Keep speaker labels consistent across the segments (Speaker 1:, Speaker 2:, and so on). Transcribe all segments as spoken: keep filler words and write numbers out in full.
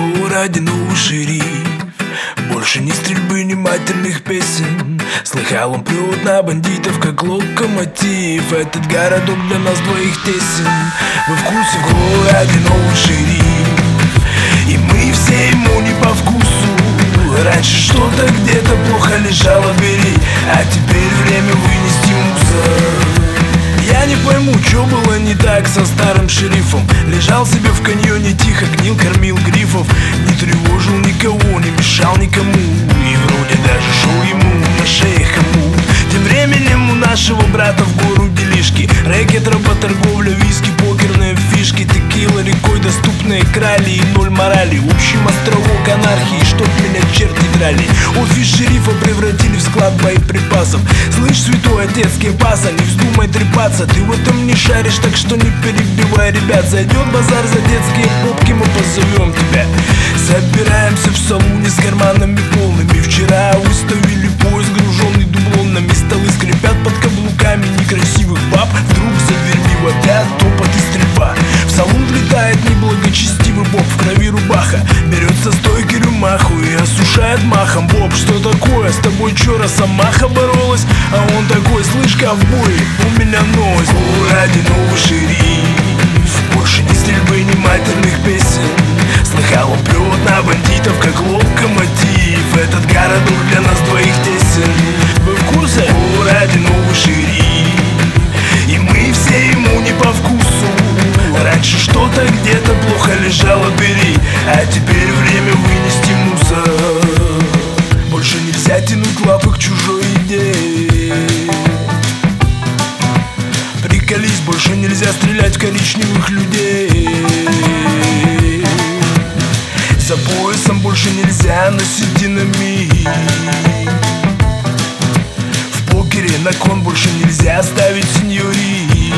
Speaker 1: городе новый шериф. Больше ни стрельбы, ни матерных песен. Слыхал, он прет на бандитов, как локомотив. Этот городок для нас двоих тесен. Вы в курсе, в городе новый шериф, и мы все ему не по вкусу. Раньше что-то где-то плохо лежало, бери, а теперь время вынести мусор. Я не пойму, что было не так со старым шерифом. Лежал себе в каньоне тихо, гнил, кормил грифов. Не тревожил никого, не мешал никому, и вроде даже шел ему на шее хому. Тем временем у нашего брата в гору делишки. Рэкет, работорговля, виски, покерные фишки. Текила рекой доступные крали и ноль морали. Общим островок анархии, чтоб меня черти драли. Офис шерифа превратили в склад боеприпасов. Слышь, святой отец Кепаса, не вздумай трепаться. Ты в этом не шаришь, так что не перебивай, ребят. Зайдет базар за детские попки, мы позовем тебя. Собираемся в салуне с карманами полными. Вчера выставили поезд, груженный дублонами. Столы скрипят под каблуками некрасивых баб. Вдруг за дверьми вопят топот и стрельба. В салон влетает неблагочестивый боб, в крови рубаха. Берет со стойки рюмаху и осушает махом. Боб, что такое? С тобой чё, росомаха боролась? А он такой: слышь, ковбой, у меня новость. В городе новый шериф, больше ни стрельбы, ни матерных песен. Слыхал, он прет на бандитов, как локомотив. Этот городок для нас двоих тесен. Вы в курсе? В городе новый шериф, и мы все ему не по вкусу. Раньше что-то где-то плохо лежало, бери, а теперь время вынести мусор. Больше нельзя тянуть лапы к чужой идее. Приколись, больше нельзя стрелять в коричневых людей. За поясом больше нельзя носить динамит. В покере на кон больше нельзя ставить сеньори.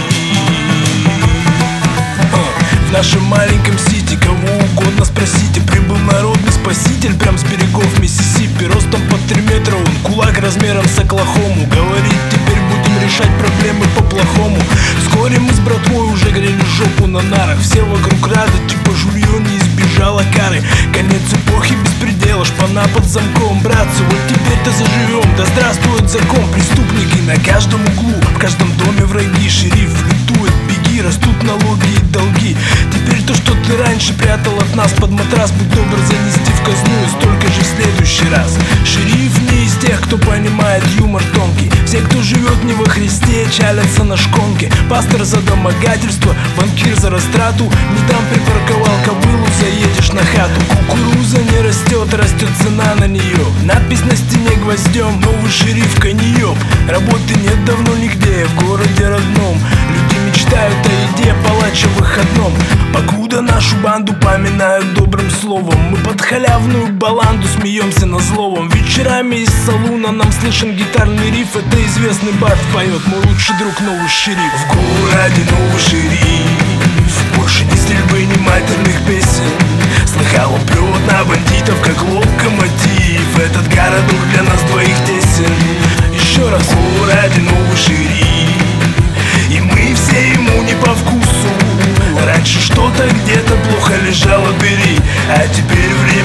Speaker 1: В нашем маленьком сити кого угодно спросите. Прибыл народный спаситель прям с берегов Миссисипи. Ростом под три метра он, кулак размером с Оклахому. Говорит, теперь будем решать проблемы по-плохому. Вскоре мы с братвой уже грели жопу на нарах. Все вокруг рады, типа жулье не избежало кары. Конец эпохи беспредела, шпана под замком. Братцы, вот теперь-то заживем, да здравствует закон. Преступники на каждом углу, в каждом доме враги. Шериф лютует, беги, растут налоги и долги. Теперь то, что ты раньше прятал от нас под матрас, будь добр занести в казну и столько же в следующий раз. Шериф не из тех, кто понимает юмор тонкий. Все, кто живет не во Христе, чалятся на шконке. Пастор за домогательство, банкир за растрату. Не там припарковал кобылу, заедешь на хату. Кукуруза не растет, растет цена на нее. Надпись на стене гвоздем, новый шериф коньем. Работы нет давно нигде, в городе родном. Люди мечтают о еде, палач о выходном. Покуда нашу банду поминают добрым словом, мы под халявную баланду смеемся на зловом. Вечерами из салуна нам слышен гитарный риф. Это известный бард поет, мой лучший друг новый шериф. В городе новый шериф, больше ни стрельбы, ни матерных песен. Слыхал, он прет на бандитов, как локомотив. Этот городок для нас двоих тесен. Еще раз, в городе новый шериф, и мы все ему не по вкусу. Раньше что-то где-то плохо лежало, бери, а теперь время